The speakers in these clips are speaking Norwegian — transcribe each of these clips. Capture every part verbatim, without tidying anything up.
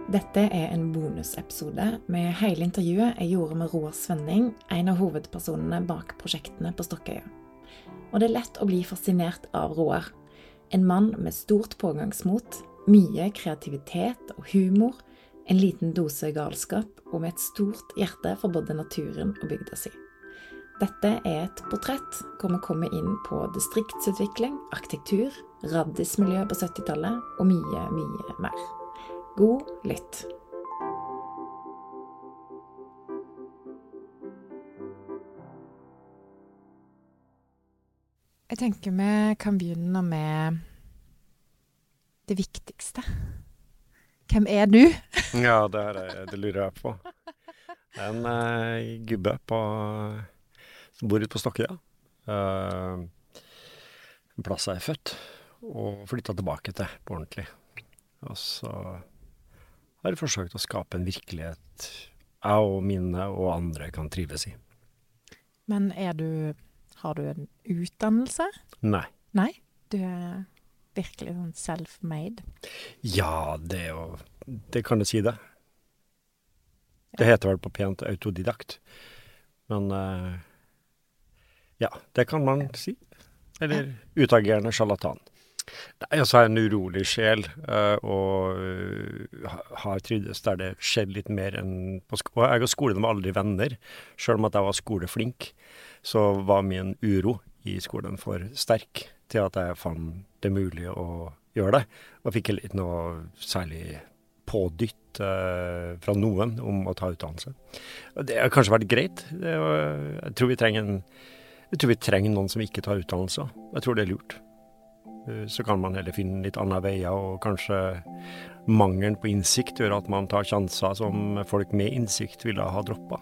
Dette er en bonusepisode med hele intervjuet jeg gjorde med Roar Svenning, en av hovedpersonene bak prosjektene på Stokkøya. Og det er lett å bli fascinert av Roar. En mann med stort pågangsmot, mye kreativitet og humor, en liten dose galskap og med et stort hjerte for både naturen og bygda si. Dette er et portrett hvor vi kommer inn på distriktsutvikling, arkitektur, raddismiljø på syttitallet og mye, mye mer. God lytt! Jeg tenker vi kan begynne med det viktigste. Hvem er du? Ja, det, er, det lurer jeg på. En uh, gubbe på, som bor ute på Stokkøya. Uh, en plass jeg er født, og flyttet tilbake til på ordentlig. Og så har jeg forsøkt å skape en virkelighet jeg og mine og andre kan trives i. Men er du, har du en utdannelse? Nei. Nei? Du er virkelig sånn self-made? Ja, det er jo, det kan du si det. Det heter vel på pent autodidakt. Men uh, ja, det kan man si. Eller utagerende charlatan. Nei, altså jeg er en urolig sjel, uh, og uh, har tryddes der det skjedde litt mer enn på skolen. Og jeg og skolen var aldri venner, selv om at jeg var skoleflink, så var min uro i skolen for sterk til at jeg fant det mulig å gjøre det, og fikk ikke noe særlig pådytt uh, fra noen om å ta utdannelse. Det har kanskje vært greit. Det var, jeg tror vi trenger en, jeg tror vi trenger noen som ikke tar utdannelse. Jeg tror det er lurt. Så kan man heller finne litt andre veier, og kanskje mangelen på innsikt gjør at man tar sjanser som folk med innsikt ville ha droppet.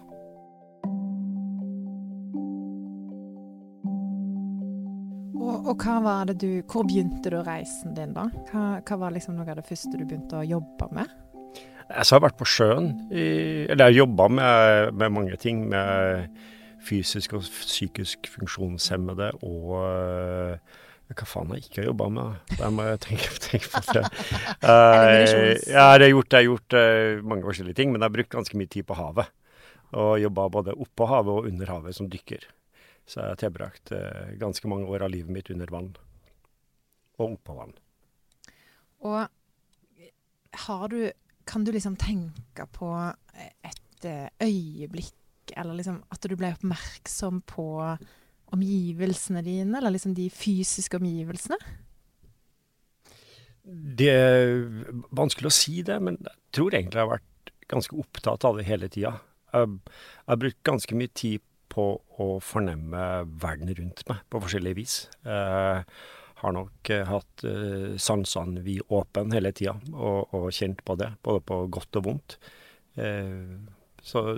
Og, og hva var det du, hvor begynte du reisen din da? Hva, hva var liksom noe av det første du begynte å jobbe med? Jeg har vært på sjøen, i, eller jeg har jobbet med, med mange ting, med fysisk og psykisk funksjonshemmede og hva faen jeg ikke har jobbet med? Det må jeg tenke, tenke på det. uh, ja, jeg har gjort, jeg har gjort uh, mange forskjellige ting, men jeg har brukt ganske mye tid på havet. Og jobbet både oppå havet og under havet som dykker. Så jeg har tilbrakt uh, ganske mange år av livet mitt under vann. Og oppå vann. Og har du, kan du liksom tenke på et uh, øyeblikk, eller liksom at du ble oppmerksom på omgivelsene dine, eller liksom de fysiske omgivelsene? Det er vanskelig å si det, men jeg tror egentlig jeg har vært ganske opptatt av det hele tiden. Jeg, jeg har brukt ganske mye tid på å fornemme verden rundt meg på forskjellige vis. Jeg har nok hatt sansene vi åpen hele tiden, og, og kjent på det, både på godt og vondt. Så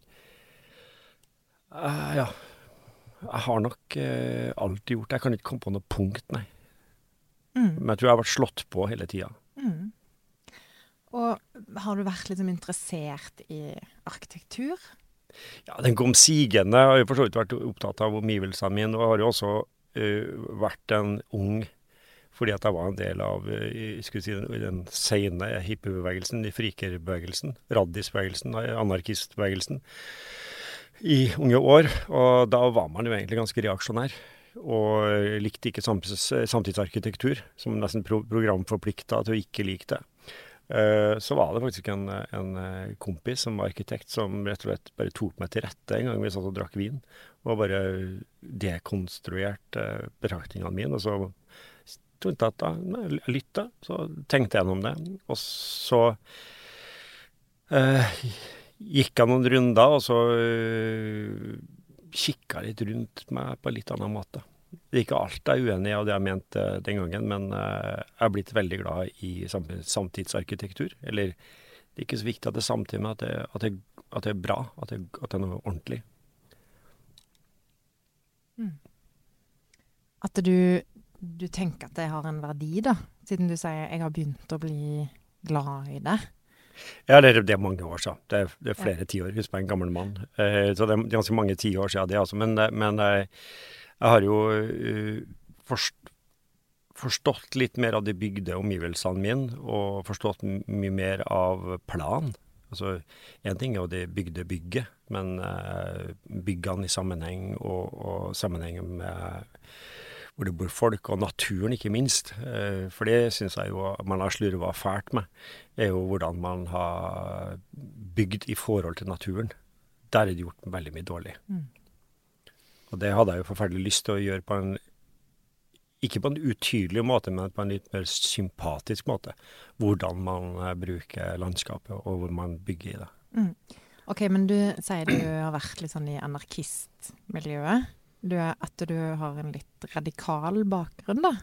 ja, jeg har nok eh, alltid gjort det. Jeg kan ikke komme på noe punkt, nei. Mm. Men jeg tror jeg har vært slått på hele tiden. Mm. Og har du vært liksom interessert i arkitektur? Ja, den kom sigende. Jeg har jo for så vidt vært opptatt av omgivelsene mine, og jeg har jo også uh, vært en ung, fordi at jeg var en del av uh, si, den sene hippiebevegelsen, i frikerbevegelsen, raddisbevegelsen, anarkistbevegelsen. I unge år, og da var man jo egentlig ganske reaksjonær, og likte ikke samtidsarkitektur, som nesten pro programforpliktet til å ikke like det. Uh, så var det faktisk en, en kompis som var arkitekt, som rett og slett bare tok meg til rette en gang vi satt og drakk vin, og bare dekonstruerte betraktningene mine, og så tenkte jeg at da, jeg lyttet, så tenkte jeg gjennom det, og så uh, gikk jeg noen runder, og så uh, kikket jeg litt rundt meg på en litt annen måte. Det er ikke alt jeg er uenig i av det jeg mente den gangen, men uh, jeg er blitt veldig glad i samtidsarkitektur. Eller, det er ikke så viktig at det er samtidig, men at det, at det, at det er bra, at det, at det er noe ordentlig. Mm. At du, du tenker at det har en verdi da, siden du sier jeg har begynt å bli glad i det. Ja, det er, det er mange år siden. Det er, det er flere ja. tiår, husk meg en gammel mann. Eh, så det er ganske mange tiår siden det, altså. Men, men eh, jeg har jo uh, forst, forstått litt mer av de bygde omgivelsene mine, og forstått m- mye mer av plan. Altså, en ting er jo det bygde bygget, men eh, byggene i sammenheng, og, og sammenhengen med hvor det bor folk, og naturen ikke minst. Eh, for det synes jeg jo man har slurvet fælt med, er jo hvordan man har bygd i forhold til naturen. Der er det gjort veldig mye dårlig. Mm. Og det hadde jeg jo forferdelig lyst til å gjøre på en, ikke på en utydelig måte, men på en litt mer sympatisk måte. Hvordan man eh, bruker landskapet, og hvor man bygger i det. Mm. Ok, men du sier du har vært litt sånn i anarkistmiljøet. Du er, at du har en litt radikal bakgrunn, da?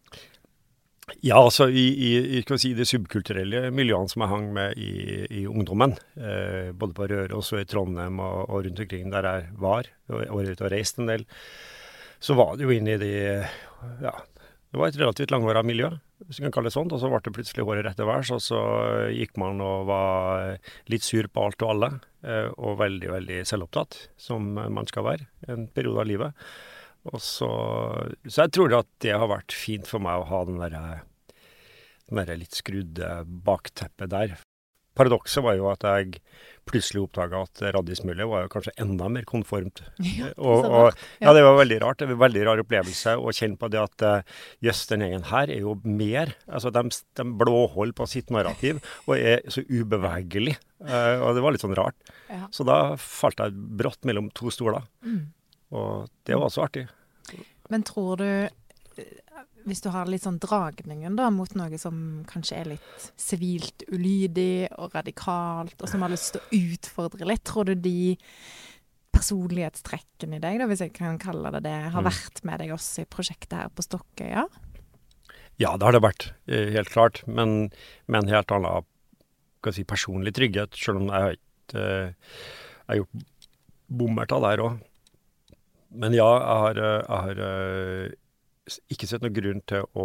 Ja, altså i, i, i skal vi si, de subkulturelle miljøene som jeg hang med i, i ungdommen, eh, både på Røros og i Trondheim og, og rundt omkring der jeg var, og, og ute og reist en del, så var det jo inne i de, ja, det var et relativt langvarig miljø, hvis vi kan kalle det sånt, og så ble det plutselig håret rett til værs, og så gikk man og var litt sur på alt og alle, eh, og veldig, veldig selvopptatt, som man skal være en periode av livet. Og så, så jeg tror at det har vært fint for meg å ha den der, den der litt skrudde bakteppet der. Paradokset var jo at jeg plutselig oppdaget at radismiljøet var jo kanskje enda mer konformt. Ja, og, og, ja, det var veldig rart. Det var en veldig rar opplevelse å kjenne på det at jøss, den egen her er jo mer. Altså, de, de blåholder på sitt narrativ og er så ubevegelig. Uh, og det var litt sånn rart. Ja. Så da falt jeg brått mellom to stoler. Mm. Og det var også artig. Men tror du, hvis du har litt sånn dragningen da, mot noe som kanskje er litt sivilt ulydig og radikalt, og som har lyst til å utfordre litt, tror du de personlighetstrekkene i deg, da, hvis jeg kan kalle det det, har Mm. vært med deg også i prosjektet her på Stokkøya? Ja, det har det vært, eh, helt klart. Men med en helt annen, skal jeg si, personlig trygghet, selv om jeg har ikke eh, jeg har gjort bommerter der også. Men ja, jeg har, eh, jeg har eh, s- ikke sett noen grunn til å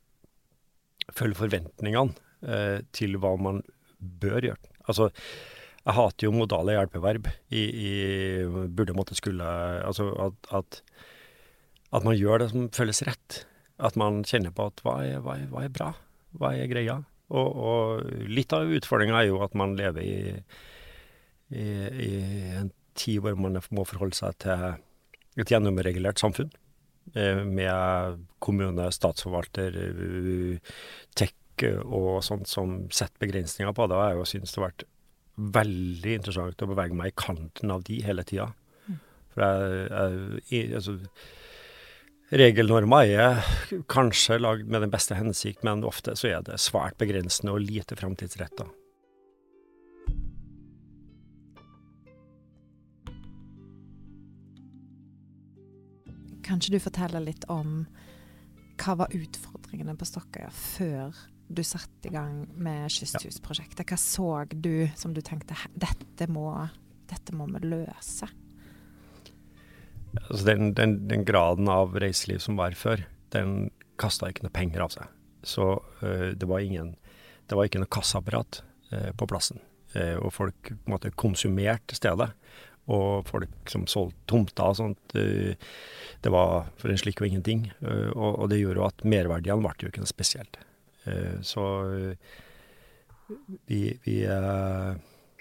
følge forventningene eh, til hva man bør gjøre. Altså, jeg hater jo modale hjelpeverb i, i burde, måtte, skulle, altså at, at, at man gjør det som føles rett. At man kjenner på at hva er, hva er, hva er bra, hva er greia. Og, og litt av utfordringen er jo at man lever i, i, i en tid hvor man må forholde seg til et gjennomregulert samfunn, eh, med kommune, statsforvalter, uh, tech og sånt som setter begrensninger på det. Og jeg har jo synes det har vært veldig interessant å bevege meg i kanten av de hele tiden. Mm. For jeg, jeg, i- altså, regelnormer er kanskje lagd med den beste hensikt, men ofte så er det svært begrensende og lite fremtidsrettet. Kanskje du forteller litt om hva var utfordringene på Stokkøya før du satte i gang med Kysthusprojektet? Hva så du som du tenkte, "Hæ, dette må, dette må vi løse"? Altså den, den, den graden av reiseliv som var før, den kastet ikke noe penger av seg. Så øh, det var ingen, det var ikke noe kassaapparat øh, på plassen. Eh, og folk på en måte konsumerte stedet. Og folk som solgte tomter og sånt, øh, det var for en slik og ingenting. Øh, og, og det gjorde jo at merverdien ble jo ikke noe spesielt. Eh, så øh, vi, vi øh,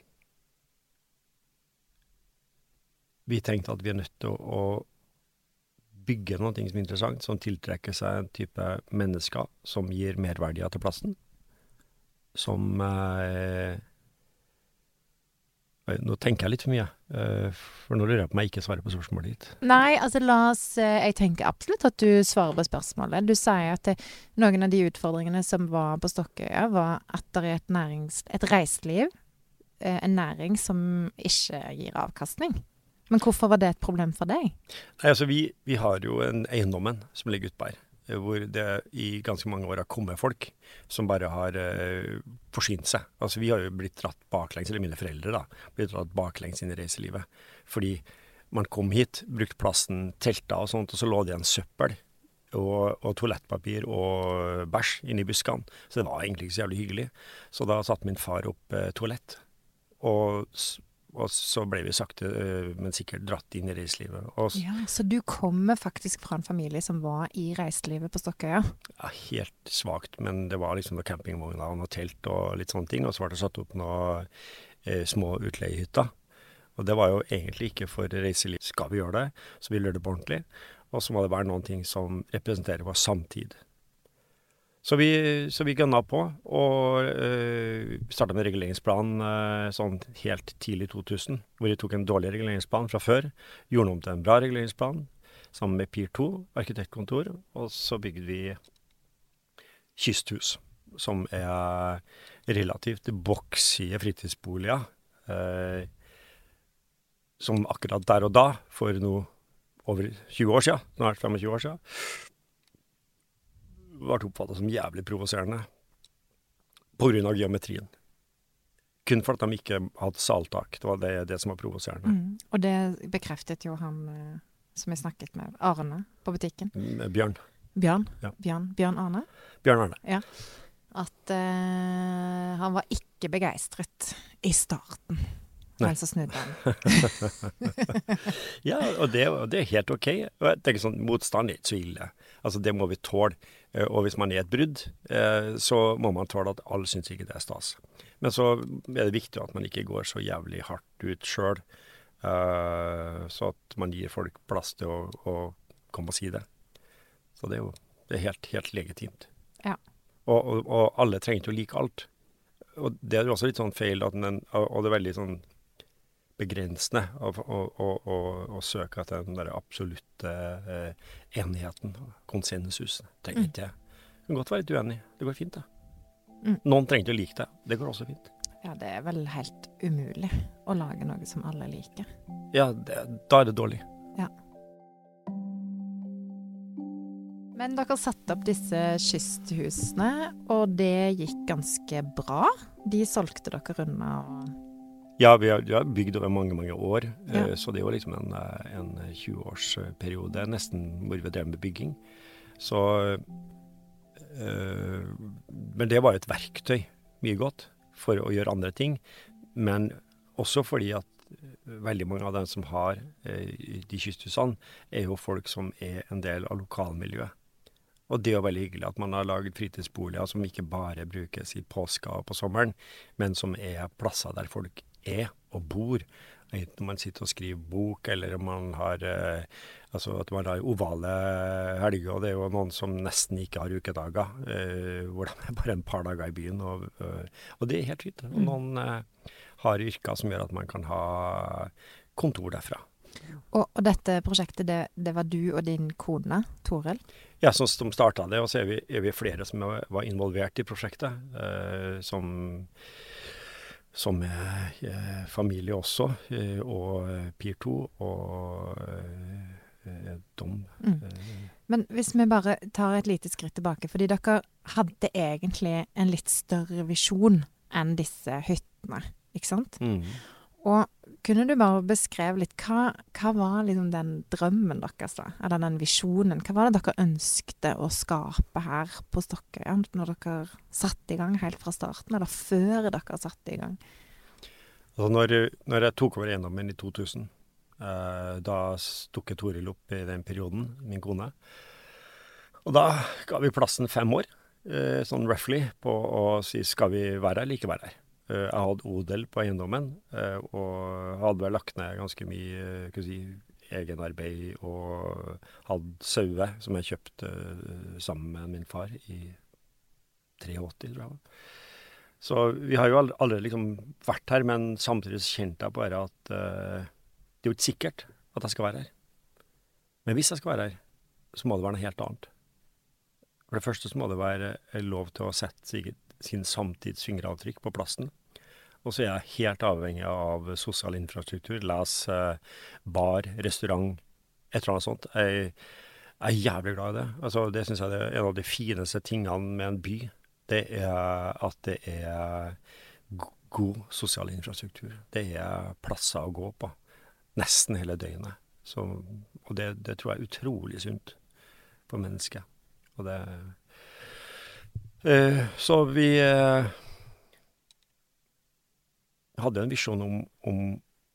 Vi tenkte at vi er nødt til å, å bygge noe som er interessant, som tiltrekker seg en type mennesker som gir merverdier til plassen. Som eh, Nå tenker jeg litt for mye, eh, for nå lurer jeg på om jeg ikke svarer på spørsmålet ditt. Nei, altså la oss, eh, jeg tenker absolutt at du svarer på spørsmålet. Du sier at det, noen av de utfordringene som var på Stokkøya var at det er et, nærings, et reiseliv, eh, en næring som ikke gir avkastning. Men hvorfor var det et problem for deg? Nei, altså vi, vi har jo en eiendommen som ligger utpå her, eh, hvor det i ganske mange år har kommet folk som bare har eh, forsynt seg. Altså vi har jo blitt dratt baklengs, eller mine foreldre da, blitt dratt baklengs inn i reiselivet. Fordi man kom hit, brukte plassen, telta og sånt, og så lå det igjen søppel og, og toalettpapir og bæsj inne i buskene. Så det var egentlig ikke så jævlig hyggelig. Så da satte min far opp eh, toalett. Og s- Og så ble vi sakte, men sikkert dratt inn i reiselivet. Og Ja, så du kommer faktisk fra en familie som var i reiselivet på Stokkøya? ja, helt svagt, men det var liksom noen campingvogner og noe telt og litt sånne ting, og så var det satt opp noen eh, små utleiehytter. Og det var jo egentlig ikke for reiseliv. Skal vi gjøre det, så vil vi gjøre det på ordentlig. Og så må det være noen ting som representerer vår samtid. Så vi, så vi gønna på, og øh, startet med reguleringsplan øh, sånn helt tidlig to tusen, hvor vi tok en dårlig reguleringsplan fra før, gjorde den om til en bra reguleringsplan, sammen med Pier to, arkitektkontor, og så bygde vi Kysthus, som er relativt boksige fritidsboliger, øh, som akkurat der og da, for noe over tjue år siden, snart femogtjue år siden, ble oppfattet som jævlig provoserende på grunn av geometrien. Kun for at de ikke hadde saltak. Det var det, det som var provoserende. Mm. Og det bekreftet jo han eh, som jeg snakket med, Arne, på butikken. Mm, Bjørn. Bjørn? Ja. Bjørn, Bjørn Arne? Bjørn Arne. Ja. At eh, han var ikke begeistret i starten. Nei. Men så snudde han. Ja, og det, og det er helt ok. Og jeg tenker sånn, motstand er ikke så ille. Altså, det må vi tåle. Eh, Og hvis man er et brudd, eh, så må man tåle at alle synes ikke det er stas. Men så er det viktig at man ikke går så jævlig hardt ut selv, eh, så at man gir folk plass til å, å komme og si det. Så det er jo det er helt, helt legitimt. Ja. Og, og, og alle trenger ikke å like alt. Og det er jo også litt sånn feil, at den, og det er veldig sånn begrensende å, å, å, å, å søke etter den der absolutte eh, enigheten, konsensus. Trenger ikke det. Det kan godt være litt uenig. Det går fint, det. Mm. Noen trenger ikke å like det. Det går også fint. Ja, det er vel helt umulig å lage noe som alle liker. Ja, det, da er det dårlig. Ja. Men dere satte opp disse kysthusene, og det gikk ganske bra. De solgte dere unna. Ja, vi har, vi har bygd over mange, mange år, Ja. eh, så det er jo liksom en, en tjue-årsperiode nesten hvor vi drev med bygging. Så, eh, men det var et verktøy, mye godt, for å gjøre andre ting. Men også fordi at veldig mange av dem som har eh, de kysthusene, er jo folk som er en del av lokalmiljøet. Og det er jo veldig hyggelig at man har laget fritidsboliger som ikke bare brukes i påska og på sommeren, men som er plasser der folk er og bor. Enten om man sitter og skriver bok, eller om man har, eh, altså at man har ovale helger, og det er jo noen som nesten ikke har ukedager, eh, hvor de er bare en par dager i byen, og, øh, og det er helt fint. Og noen eh, har yrker som gjør at man kan ha kontor derfra. Og, og dette prosjektet, det, det var du og din kone, Toril? Ja, så som startet det, og så er vi, er vi flere som var involvert i prosjektet, eh, som, som er eh, familie også, eh, og Pier to, og eh, Dom. Mm. Men hvis vi bare tar et lite skritt tilbake, fordi dere hadde egentlig en litt større visjon enn disse hyttene, ikke sant? Mm. Og kunne du bare beskreve litt, hva, hva var liksom den drømmen deres da? Eller den visjonen? Hva var det dere ønskte å skape her på Stokkøya når dere satte i gang helt fra starten, eller før dere satte i gang? Altså når, når jeg tok over eiendommen i to tusen, eh, da stukket Toril opp i den perioden, min kone. Og da ga vi plassen fem år, eh, sånn roughly, på å si skal vi være her eller ikke være her. Jeg hadde odel på eiendommen, og hadde vel lagt ned ganske mye si, egenarbeid, og hadde saue som jeg kjøpte sammen med min far i åttitre, tror jeg. Så vi har jo aldri liksom vært her, men samtidig kjente jeg bare at uh, det er jo ikke sikkert at jeg skal være her. Men hvis jeg skal være her, så må det være noe helt annet. For det første så må det være lov til å sette sikkert sin samtids fingeravtrykk på plassen. Og så er jeg helt avhengig av sosial infrastruktur, les eh, bar, restaurant, et eller annet sånt. Jeg, jeg er jævlig glad i det. Altså, det synes jeg er en av de fineste tingene med en by. Det er at det er god sosial infrastruktur. Det er plasser å gå på. Nesten hele døgnet. Så, og det, det tror jeg er utrolig sunt for mennesket. Og det Eh, så vi eh, hadde en visjon om, om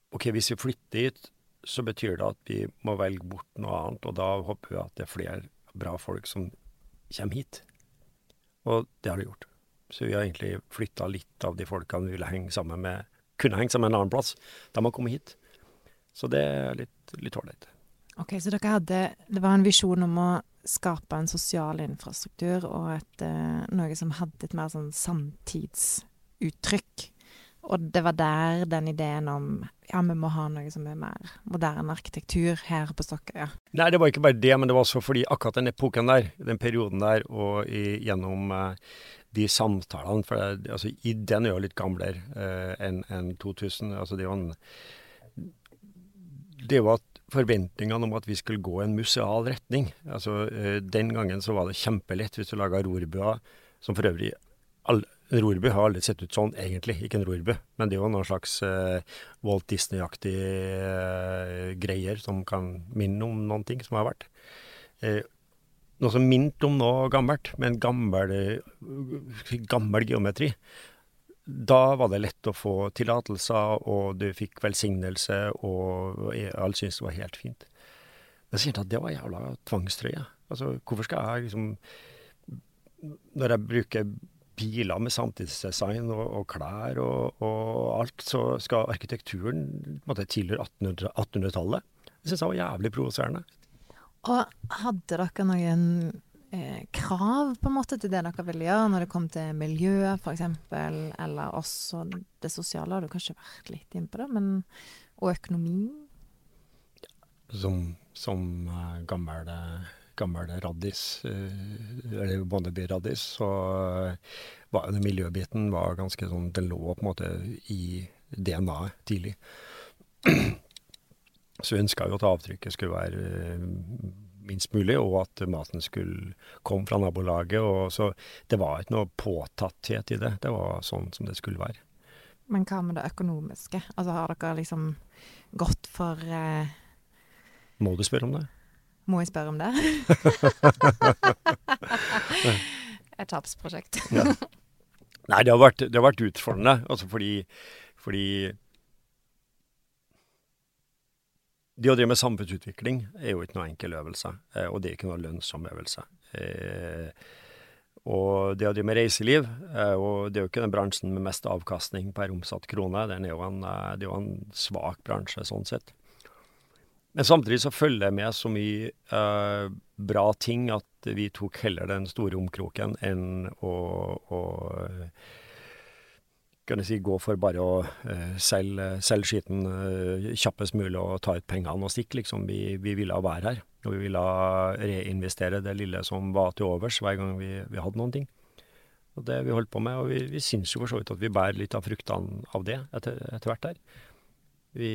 ok, hvis vi flytter hit, så betyr det at vi må velge bort noe annet, og da håper vi at det er flere bra folk som kommer hit. Og det har det gjort. Så vi har egentlig flyttet litt av de folkene vi ville henge sammen med, kunne henge sammen med en annen plass. De har kommet hit. Så det er litt, litt hårdleit. Ok, så dere hadde, det var en visjon om å skape en sosial infrastruktur og et, eh, noe som hadde et mer sånn samtidsuttrykk. Og det var der den ideen om, ja, vi må ha noe som er mer moderne arkitektur her på Stokkøya. Nei, det var ikke bare det, men det var også fordi akkurat den epoken der, den perioden der, og i, gjennom eh, de samtalene, for det, altså, i den er jo litt gamlere eh, enn en to tusen, altså det var en, det var forventningene om at vi skulle gå en museal retning. Altså, eh, den gangen så var det kjempelett hvis du laget rorbøer, som for øvrig, all, en rorby har aldri sett ut sånn, egentlig, ikke en rorby, men det er jo noen slags eh, Walt Disney-aktige eh, greier som kan minne om noen ting som har vært. Eh, noe som minte om noe gammelt, med en gammel, gammel geometri. Da var det lett å få tillatelser, og du fikk velsignelse, og alle syntes det var helt fint. Men så kjente jeg at det var jævla tvangstrøye. Altså, hvorfor skal jeg liksom, når jeg bruker biler med samtidsdesign og, og klær og, og alt, så skal arkitekturen måtte tilhøre attenhundretallet. Det synes jeg var jævlig provoserende. Og hadde dere noen eh, krav på en måte til det dere ville gjøre når det kom til miljø, for eksempel, eller også det sosiale? Har du kanskje vært litt inn på det, men og økonomi? Som, som uh, gammel, gammel raddis, uh, eller Bondeby-raddis, så uh, var den miljøbiten var ganske sånn, den lå på en måte i D N A-et tidlig. Så ønsket jeg jo at avtrykket skulle være uh, minst mulig, og at maten skulle komme fra nabolaget, og så det var ikke noe påtatthet i det. Det var sånn som det skulle være. Men hva med det økonomiske? Altså har dere liksom gått for... Uh Må du spørre om det? Må jeg spørre om det? Et tapsprosjekt. Ja. Nei, det har vært, det har vært utfordrende, altså fordi, fordi det å drive med samfunnsutvikling er jo ikke noe enkel øvelse, og det er ikke noe lønnsom øvelse. Eh, og det å drive med reiseliv, eh, og det er jo ikke den bransjen med mest avkastning per omsatt krone, den er jo en, det er jo en svak bransje sånn sett. Men samtidig så følger jeg med så mye uh, bra ting at vi tok heller den store omkroken enn å, å kan jeg si, gå for bare å uh, selge, selge skiten uh, kjappest mulig og ta ut pengene og stikke. Liksom. Vi, vi ville være her, og vi ville reinvestere det lille som var til overs hver gang vi, vi hadde noen ting. Og det vi holdt på med, og vi, vi synes jo for så vidt at vi bærer litt av fruktene av det etter, etter hvert her. Vi...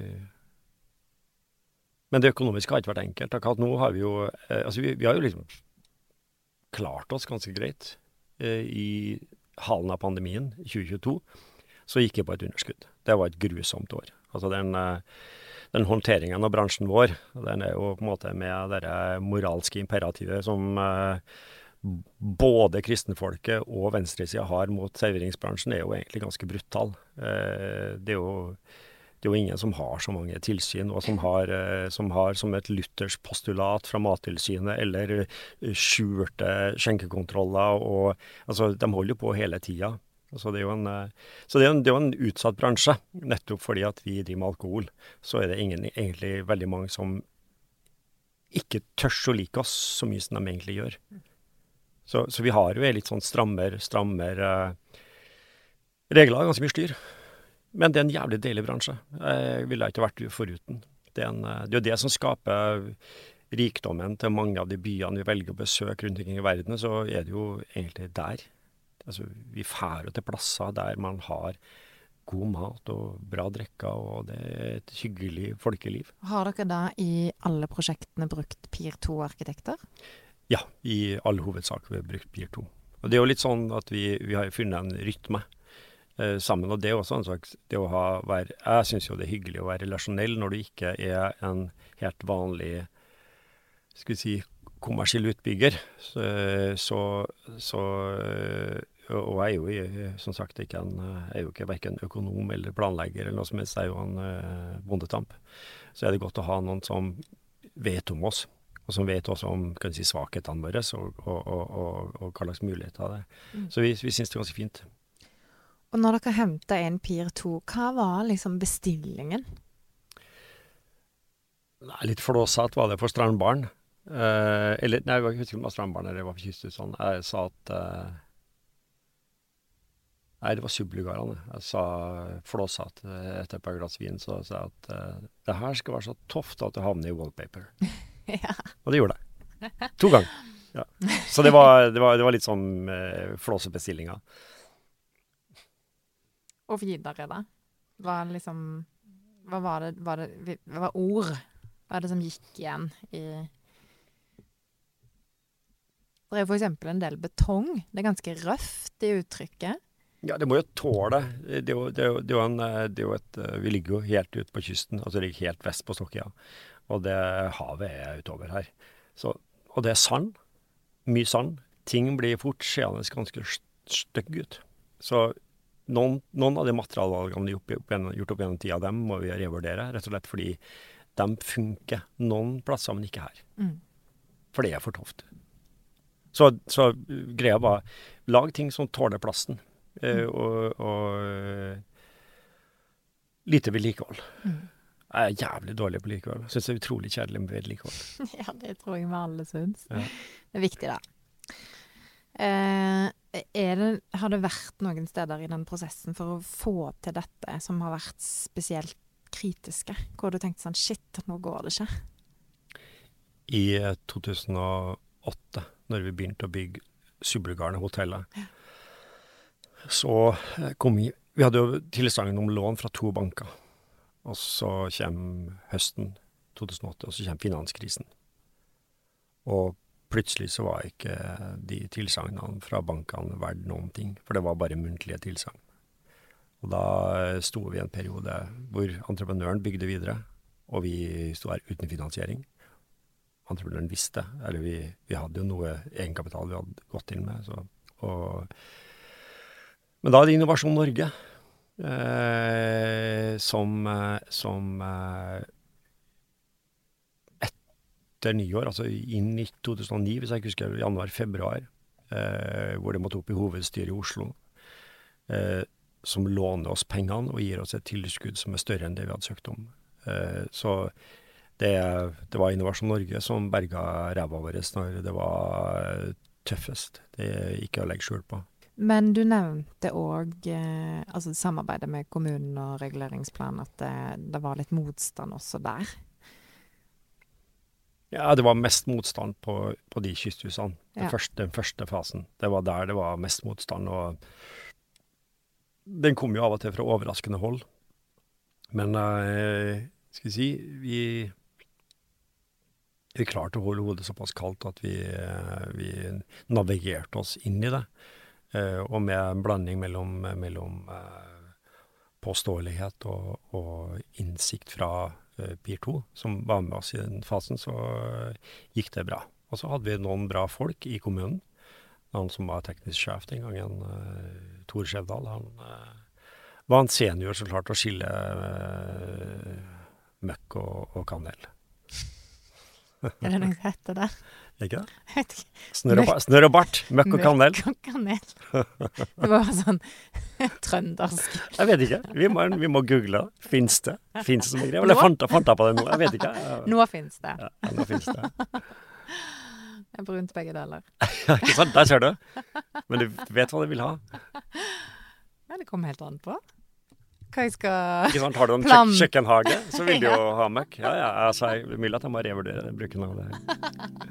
Men det økonomiske har ikke vært enkelt. Akkurat nå har vi jo, eh, altså vi, vi har jo liksom klart oss ganske greit. Eh, I halen av pandemien i tjue tjueto så gikk jeg på et underskudd. Det var et grusomt år. Altså den, eh, den håndteringen av bransjen vår, den er jo på en måte med det moralske imperativet som eh, både kristenfolket og venstresida har mot serveringsbransjen, er jo egentlig ganske brutal. Eh, det er jo Det er jo ingen som har så mange tilsyn, og som har, som har som et Luthers postulat fra Mattilsynet, eller skjulte skjenkekontroller, og altså, de holder jo på hele tida. Altså, det er jo en, så det er, en, det er jo en utsatt bransje, nettopp fordi at vi driver med alkohol. Så er det ingen, egentlig veldig mange som ikke tør å like oss så mye som de egentlig gjør. Så, så vi har jo litt sånn strammer, strammer uh, regler, ganske mye styr. Men det er en jævlig deilig bransje. Jeg ville ikke vært foruten. Det er, en, det er jo det som skaper rikdommen til mange av de byene vi velger å besøke rundt omkring i verden, så er det jo egentlig der. Altså, vi færer til plasser der man har god mat og bra drikker, og det er et hyggelig folkeliv. Har dere da i alle prosjektene brukt Pier to-arkitekter? Ja, i all hovedsak har vi brukt Pier to. Og det er jo litt sånn at vi, vi har funnet en rytme eh, sammen, og det er også en slags, det å ha, være, jeg synes jo det er hyggelig å være relasjonell når du ikke er en helt vanlig, skal vi si, kommersiell utbygger, så, så, så og jeg er jo, i- som sagt, ikke en, jeg er jo ikke hverken økonom eller planlegger eller noe som helst, jeg er jo en uh, bondetamp. Så er det godt å ha noen som vet om oss, og som vet også om, kan du si, svakhetene våre, og, og, og, og, og hva slags muligheter det er. Mm. Så vi, vi synes det er ganske fint. Og når dere hentet inn Pier to, hva var liksom bestillingen? Nei, litt flåsatt var det for strandbarn. Uh, eller, nei, jeg husker ikke om det var strandbarn eller det var for kysthusene. Jeg sa at... Uh, nei, det var sublugarene. Jeg sa flåsatt etter et par glass vin, så jeg sa at uh, det her skal være så tøft at det havner i wallpaper. Ja. Og det gjorde jeg. To ganger. Ja. Så det var, det var, det var litt sånn uh, flåsebestillinger. Og videre da? Hva liksom... Hva var det? Var det hva var ord? Hva er det som gikk igjen i... Det er jo for eksempel en del betong. Det er ganske røft i uttrykket. Ja, det må jo tåle. Det er jo, det er jo, det er jo, en, det er jo et, vi ligger jo helt ute på kysten, altså det ligger helt vest på Stokkøya, og det havet er utover her. Så, og det er sand, mye sand. Ting blir fort seende ganske stygg ut. Så noen, noen av de materialvalgene vi har gjort opp gjennom tida, dem må vi revurdere, rett og slett fordi de funker noen plasser, men ikke her. Mm. For det er for tøft. Så, så greia var, lag ting som tåler plasten. Uh, og, og lite vedlikehold. Mm. Jeg er jævlig dårlig på vedlikehold. Synes det er utrolig kjedelig med vedlikehold. Ja, det tror jeg vi alle synes. Ja. Det er viktig da. Eh, er det, har det vært noen steder i den prosessen for å få til dette som har vært spesielt kritiske? Hvor du tenkte sånn, shit, nå går det ikke? I to tusen og åtte, når vi begynte å bygge Sublugarne hotellet, ja. Så kom vi, vi hadde jo tilsangen om lån fra to banker, og så kommer høsten to tusen og åtte, og så kommer finanskrisen. Og plutselig så var ikke de tilsangene fra bankene verdt noen ting, for det var bare muntlige tilsang. Og da sto vi i en periode hvor entreprenøren bygde videre, og vi sto her uten finansiering. Entreprenøren visste, eller vi, vi hadde jo noe egenkapital vi hadde gått inn med, så, og men da er det Innovasjon Norge, eh, som, som eh, etter nyår, altså inn i to tusen og ni, hvis jeg ikke husker, januar, februar, eh, hvor det måtte opp i hovedstyret i Oslo, eh, som låner oss pengene og gir oss et tilskudd som er større enn det vi hadde søkt om. Eh, så det, det var Innovasjon Norge som berga ræva vår når det var tøffest. Det er ikke å legge skjul på. Men du nevnte også eh, altså samarbeidet med kommunen og reguleringsplan, at det, det var litt motstand også der. Ja, det var mest motstand på, på de kysthusene, den, ja. første, den første fasen. Det var der det var mest motstand, og den kom jo av og til fra overraskende hold. Men, eh, skal vi si, vi, vi klarte å holde hodet såpass kaldt at vi, vi navigerte oss inn i det. Uh, og med en blanding mellom, mellom uh, påståelighet og, og innsikt fra uh, Pier to, som var med oss i den fasen, så uh, gikk det bra. Og så hadde vi noen bra folk i kommunen. Han som var teknisk sjef den gangen, uh, Tor Skjevdal, han uh, var en senior som klarte å skille uh, møkk og, og kanel. Er det noe som heter det? Ikke det? Jeg vet ikke. Snør og, snør og bart, møkk og kanel. Møkk og kanel. Det var sånn trøndersk. Jeg vet ikke. Vi må, vi må google det. Finns det? Finns det som en greie? Eller fant, fant jeg på det nå? Jeg vet ikke. Nå finns det. Ja, nå finns det. Det er brunt begge deler. Ja, ikke sant? Der ser du. Men du vet hva du vil ha. Ja, det kommer helt an på. Hva jeg skal ikke sant? Har du en kjøk kjøkkenhage, så vil du jo ha møkk. Ja, ja, altså, jeg vil mulig at jeg må revurdere den bruken av det.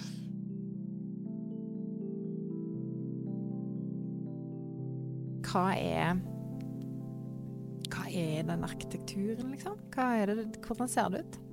Hva er Hva er den arkitekturen, liksom? Hva er det, hvordan ser det ut?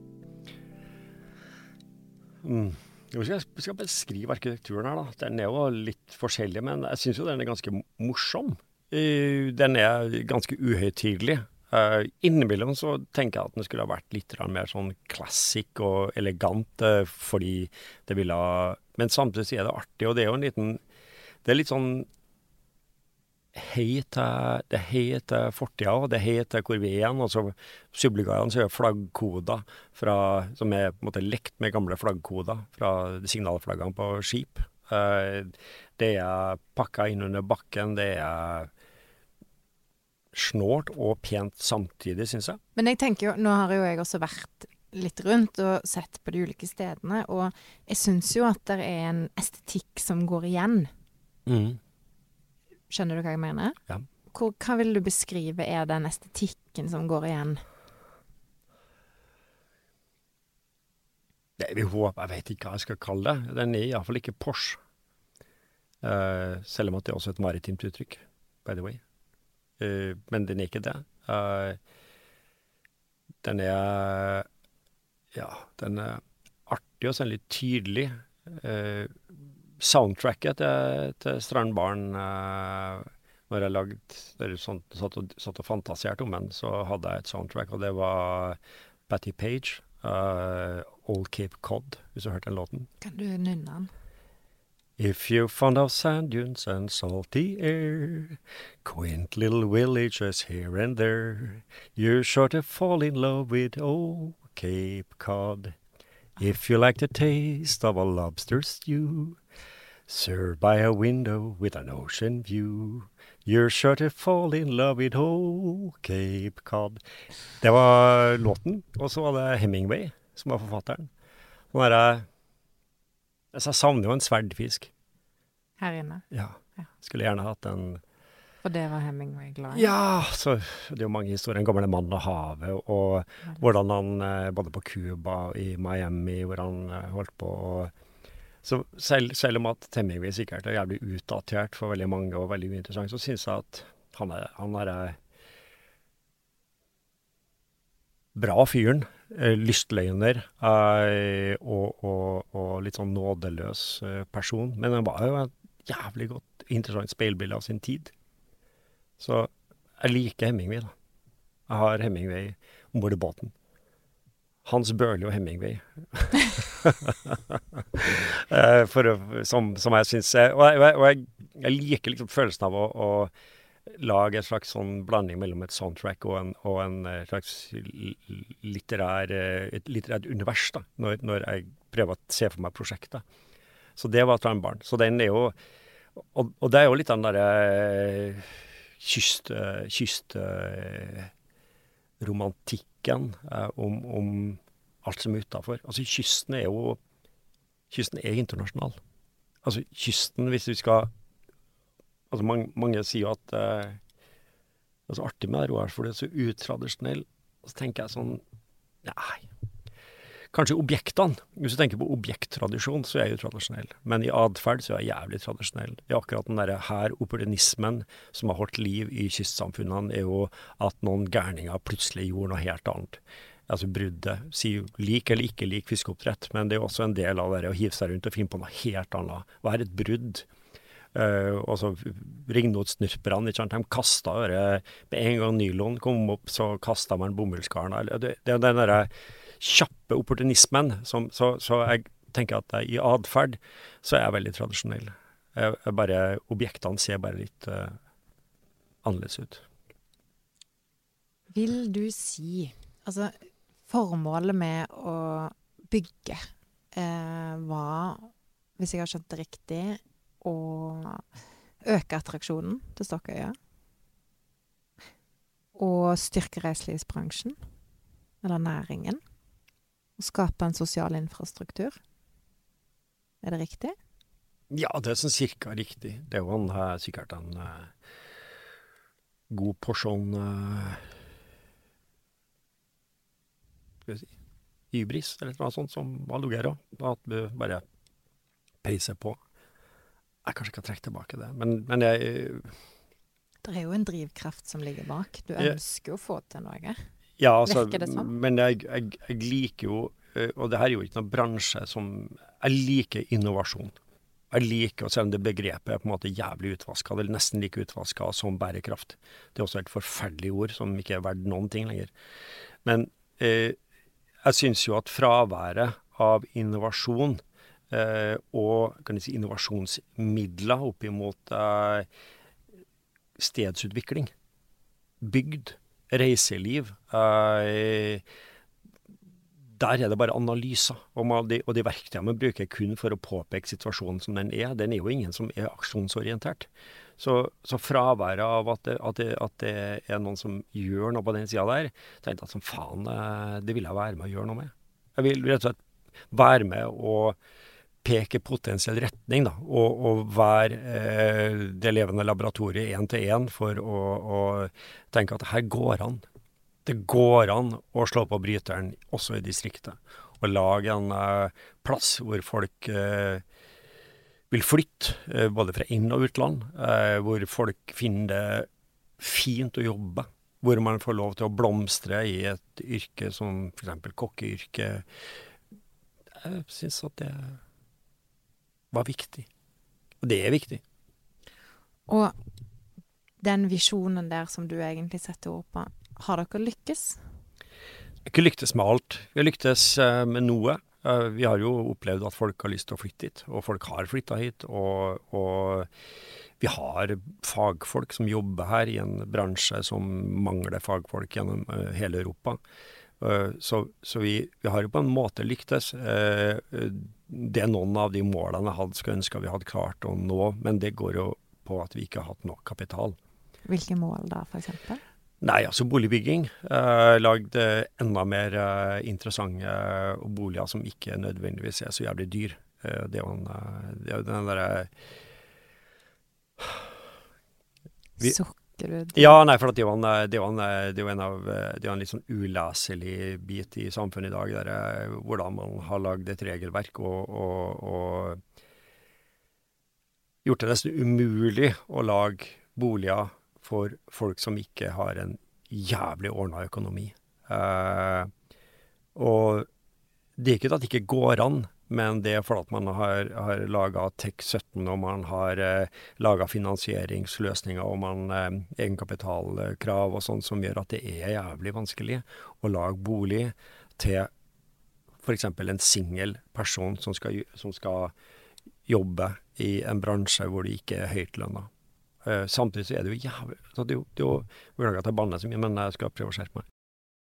Mm. Jeg skal, jeg skal beskrive arkitekturen her da. Den er jo litt forskjellig, men jeg synes jo den er ganske morsom. Den er ganske uhøytidelig. Uh, innimellom så tenker jeg at den skulle ha vært litt mer sånn klassisk og elegant, uh, fordi det ville ha... Men samtidig er det artig, og det er jo en liten... Det er litt sånn heter, det heter fortida, og det heter hvor vi er igjen. Og så Subligaraen så er det flaggkoder fra, som er på en måte lekt med gamle flaggkoder fra signalflaggene på skip. Eh, det er pakka inn under bakken, det er snålt og pent samtidig, synes jeg. Men jeg tenker jo, nå har jo jeg også vært litt rundt og sett på de ulike stedene, og jeg synes jo at det er en estetikk som går igjen. Mm. Skjønner du hva jeg mener? Ja. Hvor, hva vil du beskrive er den estetikken som går igjen? Det vi håper, jeg vet ikke hva jeg skal kalle det. Den er i hvert fall ikke Porsche. Uh, selv om at det er også et maritimt uttrykk, by the way. Uh, men den er ikke det. Uh, den er, ja, den er artig og sånn litt tydelig. Uh, soundtracket til, til Strandbaren, uh, når jeg lagde, der sånn, satt, og, satt og fantasert om den, så hadde jeg et soundtrack, og det var Patti Page, uh, Old Cape Cod, hvis du har hørt den låten. Kan du nynne den? If you're fond of sand dunes and salty air, quaint little villages here and there, you're sure to fall in love with old Cape Cod. If you like the taste of a lobster stew, served by a window with an ocean view, you're sure to fall in love with old Cape Cod. Det var låten, og så var det Hemingway som var forfatteren. Sånn er det... Så jeg savner jo en sverdfisk. Her inne? Ja. Ja. Skulle gjerne hatt en... For det var Hemingway glad i? Ja, så det er jo mange historier. En gamle mann og havet, og ja, hvordan han, både på Cuba og i Miami, hvor han holdt på. Og, så selv, selv om at Hemingway sikkert er jævlig utdatert for veldig mange og veldig interessant, så synes jeg at han er, han er bra fyren. Lystløgner eh, og, og, og litt sånn nådeløs eh, person. Men han var jo en jævlig godt interessant speilbilde av sin tid. Så jeg liker Hemingway, da. Jeg har Hemingway ombord i båten. Hans Børli og Hemingway. eh, for, som, som jeg synes er, og, jeg, og jeg, jeg liker liksom følelsen av å, å lage en slags sånn blanding mellom et soundtrack og en, og en slags litterær, et litterært univers, da, når, når jeg prøver å se for meg prosjektet. Så det var Strandbaren. Så den er jo, og, og det er jo litt den der kyst, kyst romantikken eh, om, om alt som er utenfor. Altså, kysten er jo, kysten er internasjonal. Altså, kysten, hvis vi skal... Altså, mange, mange sier jo at eh, det er så artig med det, Roar, for det er så utradisjonell. Og så tenker jeg sånn, nei, kanskje objektene. Hvis du tenker på objekttradisjon, så er jeg jo tradisjonell. Men i adferd så er jeg jævlig tradisjonell. Det er akkurat den der her opportunismen som har holdt liv i kystsamfunnene, er jo at noen gærninger plutselig gjorde noe helt annet. Altså bruddet, sier jo lik eller ikke lik fiskeoppdrett, men det er også en del av det å hive seg rundt og finne på noe helt annet. Hva er et brudd? Uh, og så ringnottsnurperne, ikke sant, de kastet det, med en gang nylon kom opp, så kastet man bomullsgarn. Det, det er den der kjappe opportunismen, som, så, så jeg tenker at jeg, i adferd, så er jeg veldig tradisjonell. Jeg, jeg bare, objektene ser bare litt uh, annerledes ut. Vil du si, altså formålet med å bygge eh, var, hvis jeg har skjønt det riktig, og øke attraksjonen til Stokkøya. Og styrke reiselivsbransjen, eller næringen. Og skape en sosial infrastruktur. Er det riktig? Ja, det er sånn cirka riktig. Det er jo en, uh, sikkert en uh, god porsjon uh, skal vi si, hybris, eller noe sånt som Valugero. At du bare peiser på. Jeg kanskje kan trekke tilbake det, men, men jeg... Det er jo en drivkraft som ligger bak. Du ønsker jo å få til noe. Ja, altså, virker det sånn? Men jeg, jeg, jeg liker jo, og det her er jo ikke noen bransje som... Jeg liker innovasjon. Jeg liker, selv om det begrepet er på en måte jævlig utvasket, eller nesten like utvasket som bærekraft. Det er også et forferdelig ord som ikke er verdt noen ting lenger. Men eh, jeg synes jo at fraværet av innovasjon Uh, og kan jeg si, innovasjonsmidler opp imot uh, stedsutvikling, bygd, reiseliv, eh, der er det bare analyser, og, man, de, og de verktøyene man bruker kun for å påpeke situasjonen som den er, den er jo ingen som er aksjonsorientert. Så, så fraværet av at det, at, det, at det er noen som gjør noe på den siden der, tenkte jeg at som faen, det vil jeg være med å gjøre noe med. Jeg vil rett og slett være med og peke potensiell retning, da, og, og være eh, det levende laboratoriet en til en for å, å tenke at her går an. Det går an å slå på bryteren også i distriktet, og lage en eh, plass hvor folk eh, vil flytte, eh, både fra inn- og utland, eh, hvor folk finner det fint å jobbe, hvor man får lov til å blomstre i et yrke som for eksempel kokkeyrke. Jeg synes at det var viktig. Og det er viktig. Og den visjonen der som du egentlig setter ord på, har dere lykkes? Ikke lyktes med alt. Vi har lyktes eh, med noe. Uh, vi har jo opplevd at folk har lyst til å flytte hit, og folk har flyttet hit, og, og vi har fagfolk som jobber her i en bransje som mangler fagfolk gjennom uh, hele Europa. Uh, så så vi, vi har jo på en måte lyktes. Uh, det er noen av de målene jeg hadde skulle ønske vi hadde klart å nå, men det går jo på at vi ikke har hatt nok kapital. Hvilke mål da, for eksempel? Nei, altså boligbygging. Eh, lagd enda mer eh, interessante eh, boliger som ikke nødvendigvis er så jævlig dyr. Eh, det er jo en, eh, det er jo den derre Sukker du? Ja, nei, for at det er jo en, det er jo en, det er jo en av det er jo en litt sånn uleselig bit i samfunnet i dag, der, eh, hvordan man har lagd et regelverk og, og, og gjort det nesten umulig å lage boliger for folk som ikke har en jævlig ordnet økonomi. Eh, og det er ikke at det ikke går an, men det er for at man har, har laget Tech sytten, og man har eh, laget finansieringsløsninger, og man eh, egenkapitalkrav og sånt, som gjør at det er jævlig vanskelig å lage bolig til for eksempel en single person som skal, som skal jobbe i en bransje hvor det ikke er høyt lønnet. Uh, samtidig så er det jo jævlig, så det er jo, det er jo, beklager at jeg banner så mye, men jeg skal prøve å skjerpe meg.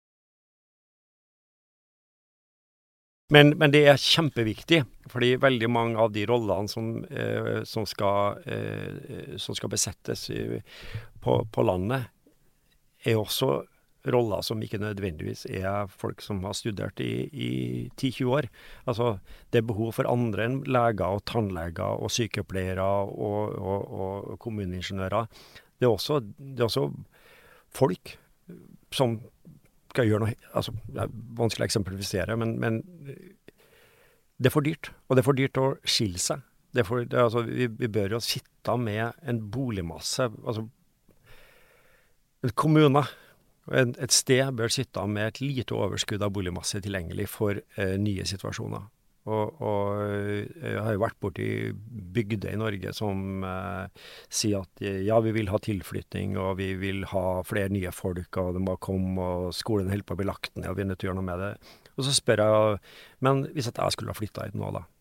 Men, men det er kjempeviktig, fordi veldig mange av de rollene som, uh, som, skal, uh, som skal besettes i, på, på landet, er også roller som ikke nødvendigvis er folk som har studert i, i ti til tjue år. Altså, det er behov for andre enn leger og tannleger og sykepleiere og, og, og kommuneingeniører. Det er også, det er også folk som skal gjøre noe, altså, det er vanskelig å eksemplifisere, men, men det er for dyrt, og det er for dyrt å skille seg. Det er for, det er, altså, vi, vi bør jo sitte med en boligmasse, altså en kommune. Et sted bør sitte med et lite overskudd av boligmasse tilgjengelig for eh, nye situasjoner. Og, og jeg har jo vært borti bygder i Norge som eh, sier at ja, vi vil ha tilflytting, og vi vil ha flere nye folk, og de må komme, og skolen holder på å bli lagt ned, og vi er nødt til å gjøre noe med det. Og så spør jeg, men hvis at jeg skulle ha flyttet hit nå da,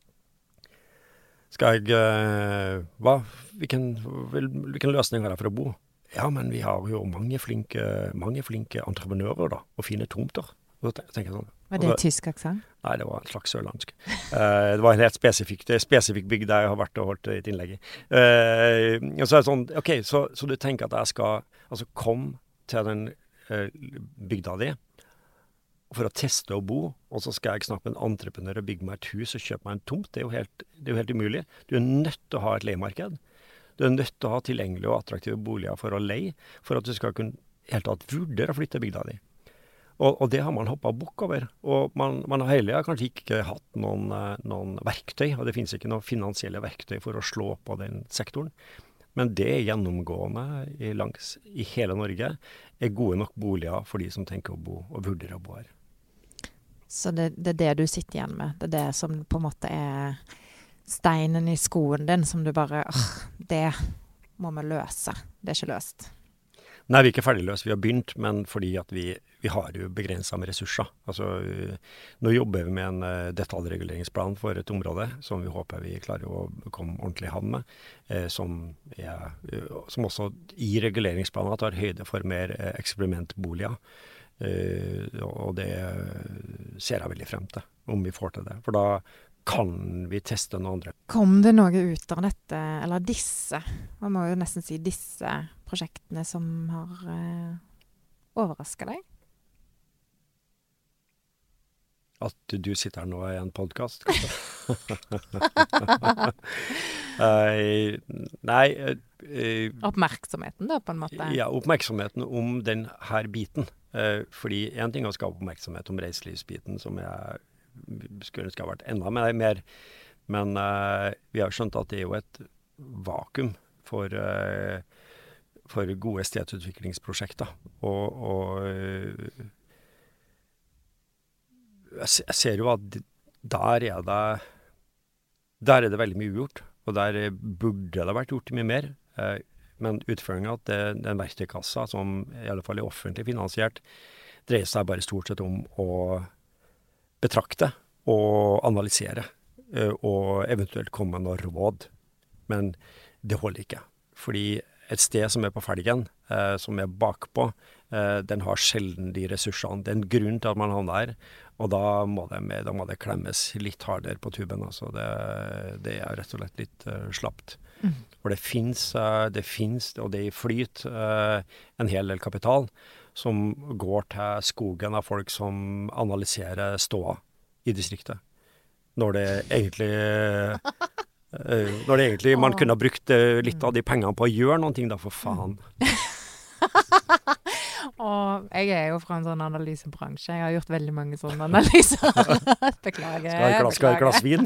skal jeg, eh, hva, hvilken, hvilken løsning har jeg for å bo? Ja, men vi har jo mange flinke, mange flinke entreprenører da, og fine tomter. Og så tenker jeg sånn, var det altså, tysk aksent? Nei, det var en slags sørlandsk. uh, det var en helt spesifikk, spesifikk bygd der jeg har vært og holdt et innlegg i. Uh, og så er det sånn, ok, så, så du tenker at jeg skal altså, komme til den uh, bygda di for å teste å bo, og så skal jeg snakke med en entreprenør og bygge meg et hus og kjøpe meg en tomt. Det er jo helt, det er jo helt umulig. Du er nødt til å ha et leiemarked. Du er nødt til å ha tilgjengelige og attraktive boliger for å leie, for at du skal kunne helt tatt vurdere å flytte bygda di. Og, og det har man hoppet bukk over. Og man, man har hele kanskje ikke hatt noen, noen verktøy, og det finnes ikke noen finansielle verktøy for å slå på den sektoren. Men det er gjennomgående i, langs, i hele Norge, er gode nok boliger for de som tenker å bo og vurderer å bo her. Så det, det er det du sitter igjen med? Det er det som på en måte er steinen i skoen din, som du bare, åh, det må vi løse. Det er ikke løst. Nei, vi er ikke ferdigløst. Vi har begynt, men fordi at vi, vi har jo begrenset med ressurser. Altså, nå jobber vi med en uh, detaljreguleringsplan for et område som vi håper vi klarer å komme ordentlig i havn med, eh, som, er, uh, som også i reguleringsplanen tar høyde for mer uh, eksperimentboliger. Uh, og det ser jeg veldig frem til, om vi får til det. For da kan vi teste noen andre. Kom det noe ut av dette, eller disse, man må jo nesten si disse prosjektene som har eh, overrasket deg? At du sitter her nå i en podcast, kanskje? uh, nei. Uh, oppmerksomheten da, på en måte? Ja, oppmerksomheten om den her biten. Uh, fordi en ting er å skape oppmerksomhet om reiselivsbiten, som jeg skulle ønske ha vært enda mer, men uh, vi har skjønt at det er jo et vakuum for, uh, for gode stedsutviklingsprosjekter, og, og uh, jeg ser jo at der er det, der er det veldig mye ugjort, og der burde det vært gjort mye mer, uh, men utføringen at det, den verktøykassa, som i alle fall er offentlig finansiert, dreier seg bare stort sett om å betrakte og analysere, og eventuelt komme med noe råd. Men det holder ikke. Fordi et sted som er på felgen, eh, som er bakpå, eh, den har sjelden de ressursene. Det er en grunn til at man havner der, og da må det, med, da må det klemmes litt hardere på tuben. Altså det, det er rett og slett litt uh, slapt. Mm. For det finnes, uh, det finnes, og det er i flyt, uh, en hel del kapital som går til skogen av folk som analyserer ståa i distriktet. Når det egentlig, uh, når det egentlig man kunne ha brukt uh, litt av de pengene på å gjøre noen ting da, for faen. Og jeg er jo fra en sånn analysebransje. Jeg har gjort veldig mange sånne analyser. Beklager. Skal jeg glass, skal jeg glass vin?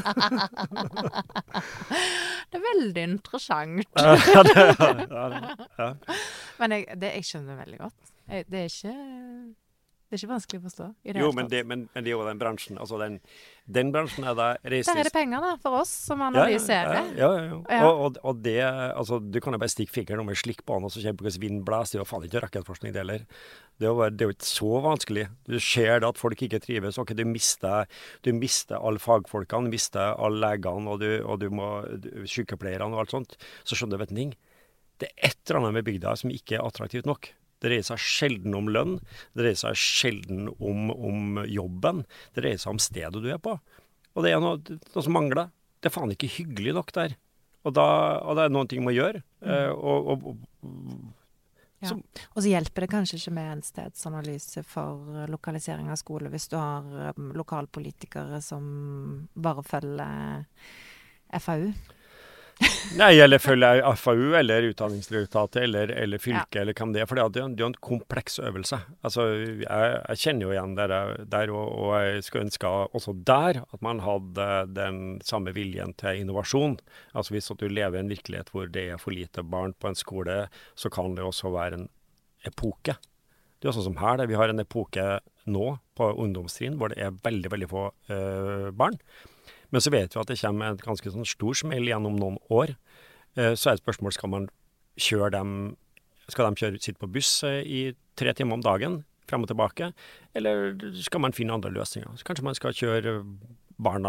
Det er veldig interessant. Ja, det, ja, det, ja. Men jeg, det, jeg skjønner veldig godt. Jeg, det er ikke... Det er ikke vanskelig å forstå. I det jo, men det, men, men det er jo den bransjen. Altså den, den bransjen er det reiselivs... Der er det penger da, for oss som analyserer. Ja, ja, ja. ja. Og, og, og det, altså, du kan jo bare stikke fingeren om en slikk på han, og så kjenne på hvordan vinden blæser. Det er jo faen ikke rakettforskning det heller. Det er, jo, det er jo ikke så vanskelig. Du ser det at folk ikke trives. Ok, du mister, du mister alle fagfolkene, du mister alle legene, og du, og du må, du, sykepleierne og alt sånt. Så skjønner du vet en ting. Det er et eller annet med bygda som ikke er attraktivt nok. Det dreier seg sjelden om lønn, det dreier seg sjelden om, om jobben, det dreier seg om stedet du er på. Og det er noe, noe som mangler. Det er faen ikke hyggelig nok der. Og, da, og det er noen ting man gjør. Mm. Uh, og, og, og, ja. og så hjelper det kanskje ikke med en stedsanalyse for lokalisering av skole hvis du har um, lokalpolitikere som bare følger F A U. Nei, eller følge F A U, eller Utdanningsdirektoratet, eller, eller fylke, ja. Eller hvem det er. For det er jo en, det er en kompleks øvelse. Altså, jeg, jeg kjenner jo igjen der, der og, og jeg skulle ønske også der at man hadde den samme viljen til innovasjon. Altså hvis du lever i en virkelighet hvor det er for lite barn på en skole, så kan det også være en epoke. Det er også som her, der vi har en epoke nå på ungdomstrinn, hvor det er veldig, veldig få øh, barn. Men så vet vi at det kommer en ganske sånn stor smell gjennom noen år. Eh, så er det et spørsmål, skal man kjøre dem, skal de kjøre, sitte på buss eh, i tre timer om dagen, frem og tilbake, eller skal man finne andre løsninger? Så kanskje man skal kjøre barna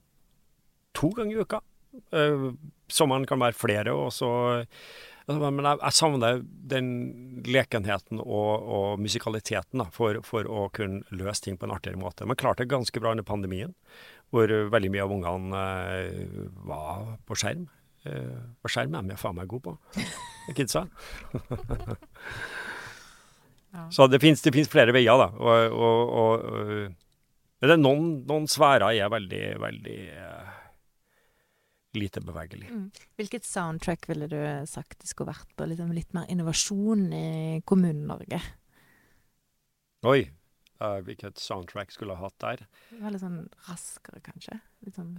to ganger i uka, eh, så man kan være flere, og så... Men jeg, jeg savner den lekenheten og, og musikaliteten da, for, for å kunne løse ting på en artigere måte. Man klarte det ganske bra under pandemien, hvor veldig mye av ungene eh, var på skjerm. Eh, og skjerm er jeg faen meg god på. Kidsa. Ja. Så det finnes, det finnes flere veier da. Og, og, og, og det er noen, noen sfærer er veldig, veldig... Eh, lite bevegelig. Mm. Hvilket soundtrack ville du sagt det skulle vært på liksom litt mer innovasjon i Kommune-Norge? Oi, uh, hvilket soundtrack skulle jeg hatt der? Det var litt sånn raskere, kanskje. Litt sånn...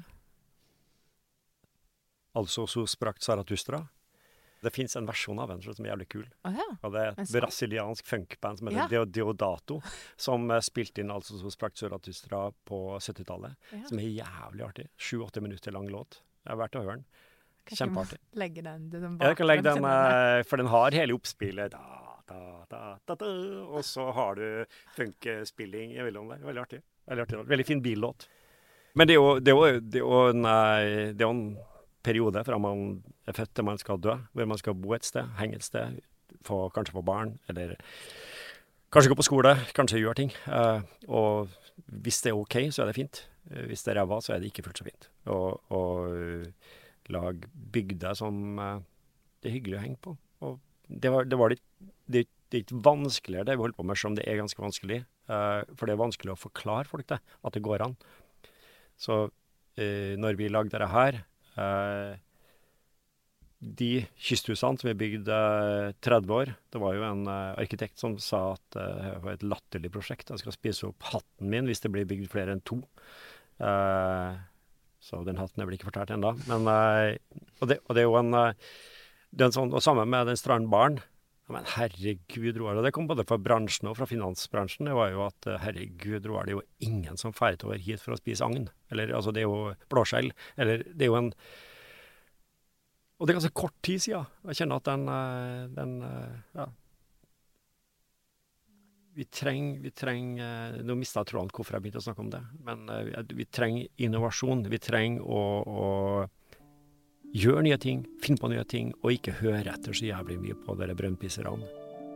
Altså, så sprakt Zarathustra. Det finnes en versjon av den som er jævlig kul. Oh, ja. Og det er et brasiliansk funkband som heter ja. Deodato, som uh, spilte inn altså så sprakt Zarathustra på syttitallet, ja. Som er jævlig artig. Sju-åtte minutter lang låt. Jeg har vært å høre den. Kjempeartig. Legge den til den bakgrunn. Jeg kan legge den, uh, for den har hele oppspillet. Da, da, da, da, da, og så har du funkspilling imellom der. Veldig artig. Veldig artig. Veldig fin billåt. Men det er jo, det er jo, det er jo, en, det er jo en periode fra man er født til man skal dø, hvor man skal bo et sted, henge et sted, få, kanskje få barn, eller kanskje gå på skole, kanskje gjøre ting. Uh, og hvis det er ok, så er det fint. Uh, hvis det er ræva, så er det ikke fullt så fint. Og, og uh, lag bygder som uh, det er hyggelig å henge på. Og det var, det var litt, det, det er ikke vanskeligere det vi holder på med, som det er ganske vanskelig. Uh, for det er vanskelig å forklare folk det, at det går an. Så uh, når vi lagde dette her, uh, de kysthusene som vi bygde tretti år, det var jo en uh, arkitekt som sa at uh, det var et latterlig prosjekt. Jeg skal spise opp hatten min hvis det blir bygd flere enn to. Uh, så den hatten er vel ikke fortalt enda. Men, uh, og, det, og det er jo en, uh, det er en sånn, og sammen med den strandbaren, men herregud, Roar, og det kom både fra bransjen og fra finansbransjen, det var jo at uh, herregud, Roar, det er jo ingen som feirer over hit for å spise agn. Eller, altså, det er jo blåskjell. Eller, det er jo en Og det er ganske kort tid siden. Jeg kjenner at den, den ja. Vi trenger, vi trenger Nå mistet jeg tråden hvorfor jeg begynte å snakke om det. Men vi trenger innovasjon. Vi trenger å, å gjøre nye ting, finne på nye ting, og ikke høre etter så jævlig mye på dere brønnpisserne.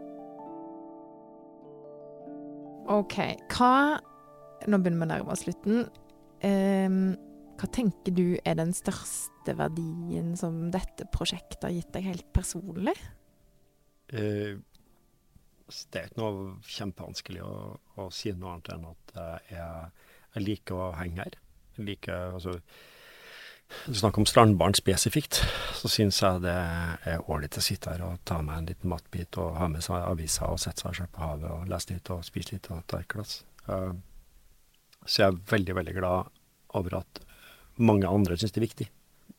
Ok, hva Nå begynner vi å nærme oss slutten. Um, Hva tenker du er den største verdien som dette prosjektet har gitt deg helt personlig? Uh, det er ikke noe kjempevanskelig å, å si noe annet enn at jeg, jeg liker å henge her. Jeg liker, altså, hvis du snakker om strandbarn spesifikt, så synes jeg det er ålreit å sitte her og ta med en liten matbit og ha med seg aviser og sette seg selv på havet og lese litt og spise litt og ta et glass. Uh, så jeg er veldig, veldig glad over at mange andre synes det er viktig.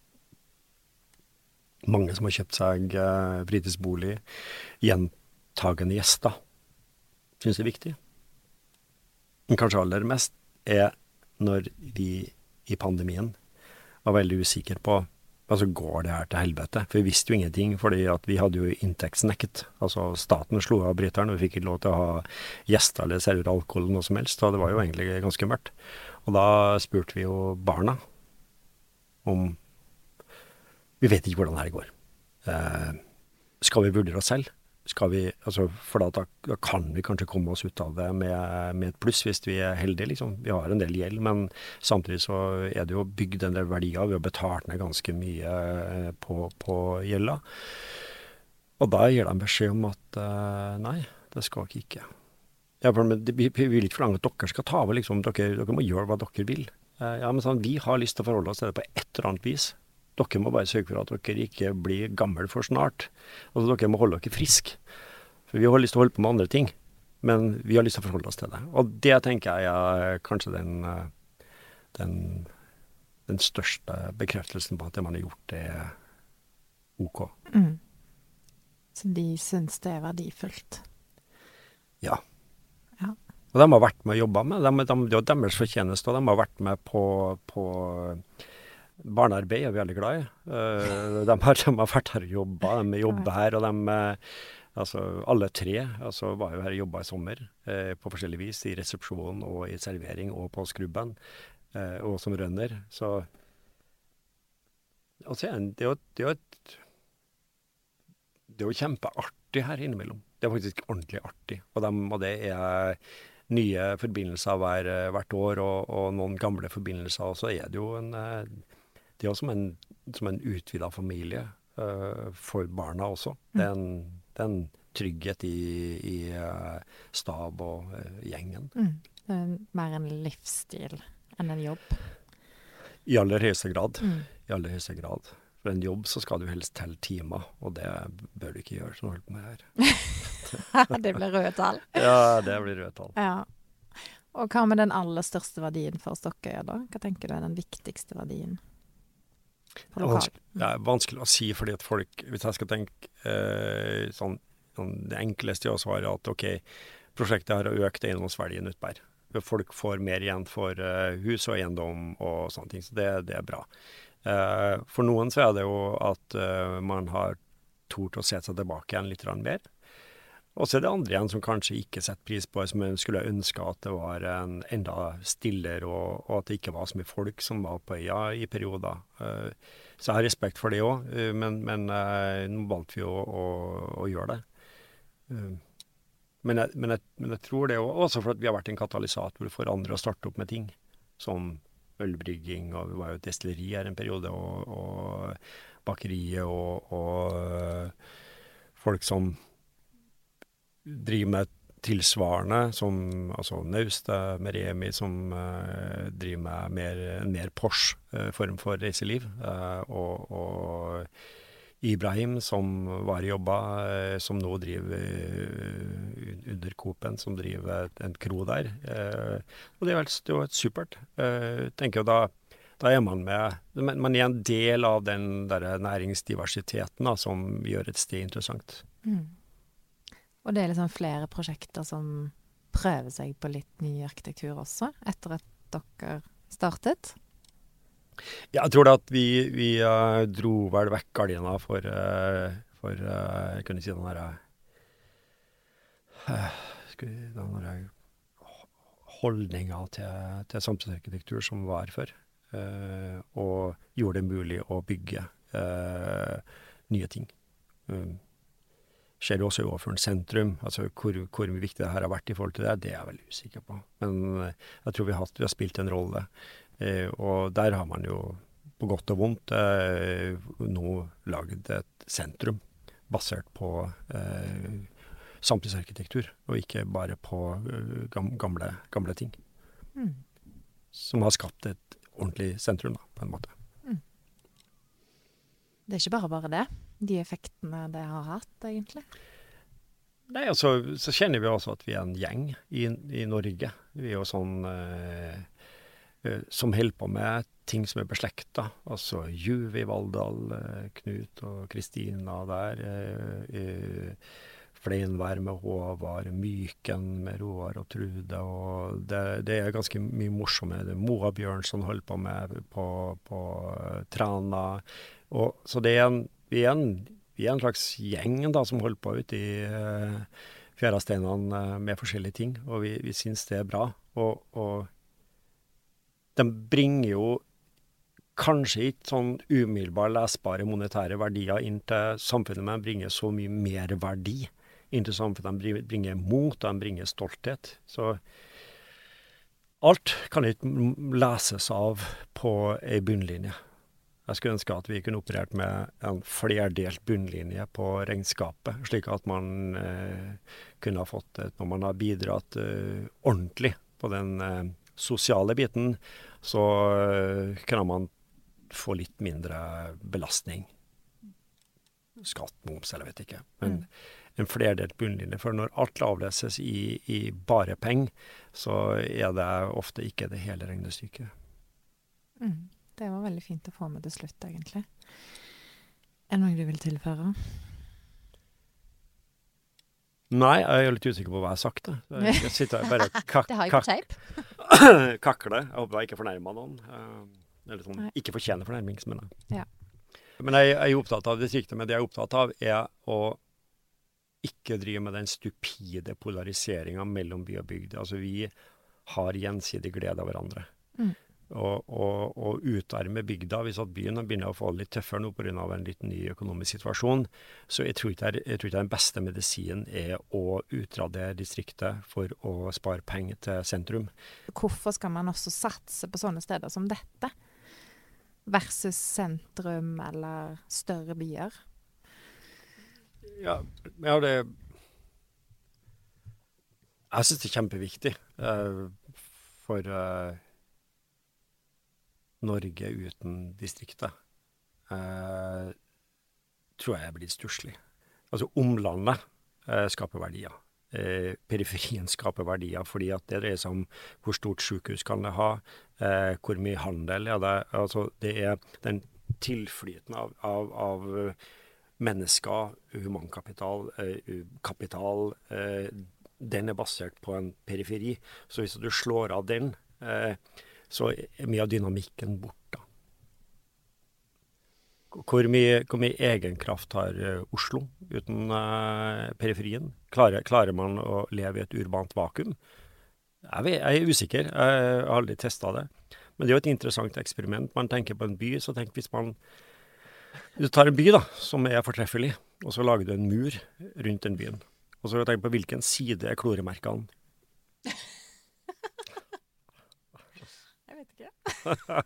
Mange som har kjøpt seg eh, fritidsbolig, gjentagende gjester, synes det er viktig. Men kanskje aller mest er når vi i pandemien var veldig usikre på, altså går det her til helvete? For vi visste jo ingenting, fordi at vi hadde jo inntektsnekket. Altså staten slo av bryteren, og vi fikk ikke lov til å ha gjester eller servere alkohol eller noe som helst, og det var jo egentlig ganske mørkt. Og da spurte vi jo barna, om vi vet ikke hvordan det her går. Eh, skal vi vurdere oss selv? Skal vi, altså, for da, da kan vi kanskje komme oss ut av det med, med et pluss hvis vi er heldige. Liksom. Vi har en del gjeld, men samtidig så er det jo bygd en del verdier. Vi har betalt ned ganske mye på, på gjelda. Og da gir de beskjed om at eh, nei, det skal dere ikke. Ja, for, men vi, vi vil ikke forlange at dere skal ta over. Liksom. Dere, dere må gjøre hva dere vil. Ja, men sånn, vi har lyst til å forholde oss til det på et eller annet vis. Dere må bare sørge for at dere ikke blir gammel for snart. Altså, dere må holde dere frisk. For vi har lyst til å holde på med andre ting, men vi har lyst til å forholde oss til det. Og det tenker jeg er kanskje den, den, den største bekreftelsen på at det man har gjort, det er ok. Mm. Så de synes det er verdifullt? Ja. Ja. Og de har vært med å jobbe med, de, de, det er deres fortjeneste, og de har vært med på, på barnearbeid, er vi veldig glad i. Uh, de, har, de har vært her og jobbet, de jobber her, og de, altså alle tre, altså var jo her og jobbet i sommer, uh, på forskjellig vis, i resepsjonen og i servering og på skrubben, uh, og som rønner, så altså, det er jo det er jo et, det er jo kjempeartig her innimellom. Det er faktisk ordentlig artig, og, de, og det er nye forbindelser hver, hvert år, og, og noen gamle forbindelser, og så er det jo en, det er jo som en, som en utvidet familie uh, for barna også. Det er en, det er en trygghet i, i uh, stab og uh, gjengen. Mm. Det er mer en livsstil enn en jobb. I aller høyeste grad. Mm. I aller høyeste grad. For en jobb så skal du helst telle timer, og det bør du ikke gjøre som du holder på med her. Det blir røde tall. Ja, det blir røde tall. Ja. Og hva med den aller største verdien for Stokkøya da? Hva tenker du er den viktigste verdien på lokal? Vanskelig, det er vanskelig å si, fordi at folk, hvis jeg skal tenke eh, sånn, sånn, det enkleste å svare at ok, prosjektet har økt eiendomsverdien utbær. Folk får mer igjen for uh, hus og eiendom og sånne ting, så det, det er bra. Uh, for noen så er det jo at uh, man har tort å se seg tilbake igjen litt mer. Og så er det andre igjen som kanskje ikke setter pris på det, som jeg skulle ønske at det var en enda stillere, og, og at det ikke var så mye folk som var på øya i perioder. Uh, så jeg har respekt for det også, uh, men, men uh, nå valgte vi å, å, å gjøre det. Uh, men, jeg, men, jeg, men jeg tror det også for at vi har vært en katalysator for andre å starte opp med ting, som ølbrygging, og vi var jo et destilleri her en periode, og, og bakeriet, og, og uh, folk som driver med tilsvarende, som altså Nauste, Meremi, som uh, driver med mer, en mer Porsche uh, form for reiseliv, uh, og, og Ibrahim, som var i jobba, uh, som nå driver uh, under Coop-en, som driver en kro der. Uh, og det er vel det var supert. Uh, tenker jeg da, da er man med, man er en del av den der næringsdiversiteten da, som gjør et sted interessant. Mm. Og det er liksom flere prosjekter som prøver seg på litt ny arkitektur også, etter at dere startet? Ja, jeg tror da at vi, vi uh, dro vel vekk gardina for, uh, for uh, jeg kunne si den der, uh, den der holdningen til, til samtidsarkitektur som var før, uh, og gjorde det mulig å bygge uh, nye ting. Um, skjer også overfor en sentrum, altså hvor, hvor viktig det her har vært i forhold til det, det er jeg veldig usikker på. Men jeg tror vi har, vi har spilt en rolle, eh, og der har man jo på godt og vondt eh, nå laget et sentrum basert på eh, samtidsarkitektur, og ikke bare på uh, gamle, gamle ting. Mm. Som har skapt et ordentlig sentrum da, på en måte. Mm. Det er ikke bare bare det, de effektene det har hatt, egentlig? Nei, altså, så kjenner vi også at vi er en gjeng i, i Norge. Vi er jo sånn eh, eh, som holder på med ting som er beslekta. Altså Juve i Valldal, eh, Knut og Kristina der, eh, eh, Fleinvær med Håvard, Myken med Roar og Trude, og det, det er ganske mye morsomme. Det er Moa Bjørnson holder på med på, på Trana, og så det er en Vi er, en, vi er en slags gjeng da, som holder på ute i uh, fjæresteinene uh, med forskjellige ting, og vi, vi synes det er bra. Og, og de bringer jo kanskje ikke sånn umiddelbar lesbare monetære verdier inn til samfunnet, men de bringer så mye mer verdi inn til samfunnet. De bringer mot, de bringer stolthet. Så alt kan ikke leses av på en bunnlinje. Jeg skulle ønske at vi kunne operert med en flerdelt bunnlinje på regnskapet, slik at man eh, kunne ha fått et, når man har bidratt eh, ordentlig på den eh, sosiale biten, så eh, kan man få litt mindre belastning. Skatt, moms, eller vet ikke. Men mm. en flerdelt bunnlinje, for når alt avleses i, i bare penger, så er det ofte ikke det hele regnestykket. Mm. Det var veldig fint å få med til slutt, egentlig. Er det noe du vil tilføre? Nei, jeg er litt usikker på hva jeg har sagt. Da. Jeg sitter bare kak det har jeg på tape. kakle. Jeg håper jeg ikke fornærmer noen. Eller sånn, ikke fortjener fornærming, som jeg. Ja. Men jeg, jeg er opptatt av distriktet, men det jeg er opptatt av er å ikke drive med den stupide polariseringen mellom by og bygd. Altså, vi har gjensidig glede av hverandre. Mm. Og, og, og utarme bygda, hvis at byen begynner å få det litt tøffere nå på grunn av en litt ny økonomisk situasjon, så jeg tror ikke, jeg tror ikke den beste medisinen er å utradere distriktet for å spare penger til sentrum. Hvorfor skal man også satse på sånne steder som dette, versus sentrum eller større byer? Ja, ja det jeg synes det er kjempeviktig uh, for uh, Norge uten distriktet, eh, tror jeg blir stusslig. Altså omlandet eh, skaper verdier. Eh, periferien skaper verdier, fordi at det dreier seg om hvor stort sykehus kan det ha, eh, hvor mye handel er det. Altså det er den tilflyten av, av, av mennesker, humankapital, eh, kapital, eh, den er basert på en periferi. Så hvis du slår av den, eh, så er mye av dynamikken borte. Hvor mye, hvor mye egenkraft har eh, Oslo uten eh, periferien? Klarer, klarer man å leve i et urbant vakuum? Jeg, vet, jeg er usikker, jeg har aldri testet det. Men det er jo et interessant eksperiment. Man tenker på en by, så tenk hvis man... Du tar en by da, som er fortreffelig, og så lager du en mur rundt den byen. Og så tenker du på hvilken side er kloremerkene. Jeg vet ikke.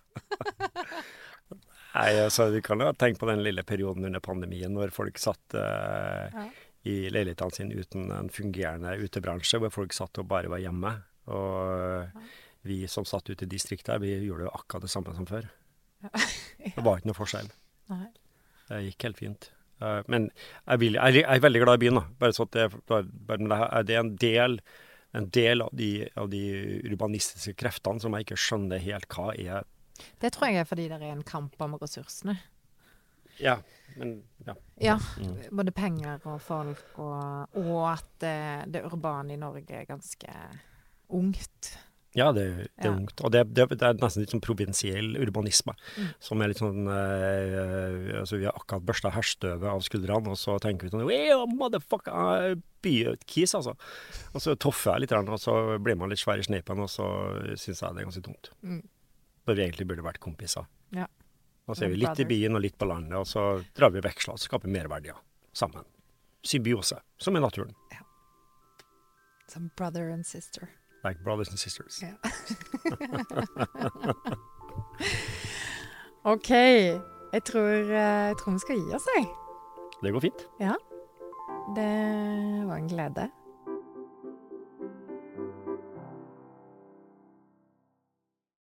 Nei, altså, du kan jo tenke på den lille perioden under pandemien, når folk satt eh, Ja. i leilighetene sine uten en fungerende utebransje, hvor folk satt og bare var hjemme. Og Ja. vi som satt ute i distriktet, vi gjorde jo akkurat det samme som før. Ja. Det var ikke noe forskjell. Nei. Det gikk helt fint. Eh, men jeg, vil, jeg, er- jeg er veldig glad i byen, da. Bare så at det, bare, men det er det er en del, en del av, de, av de urbanistiske kreftene som jeg ikke skjønner helt hva er. Det tror jeg er fordi det er en kamp om ressursene. Ja, men ja. Ja, Mm. både penger og folk, og, og at eh, det urbane i Norge er ganske ungt. Ja, det, det er Ja. ungt. Og det, det, det er nesten litt sånn provinsiell urbanisme, Mm. som er litt sånn eh, altså vi har akkurat børsta herstøvet av skuldrene, og så tenker vi sånn «Wow, motherfucker, bykis, altså». Og så toffer jeg litt, grann, og så blir man litt svær i sneipen, og så synes jeg det er ganske dumt. Mm. Når vi egentlig burde vært kompiser. Ja. Og så er vi litt i Brothers. byen og litt på landet, og så drar vi veksler og skaper merverdier sammen. Symbiose, som er naturen. Som brother and sister. Like brothers and sisters. Ja. OK. Jeg tror, eh, jeg tror vi skal gi oss, jeg. Det går fint. Ja. Det var en glede.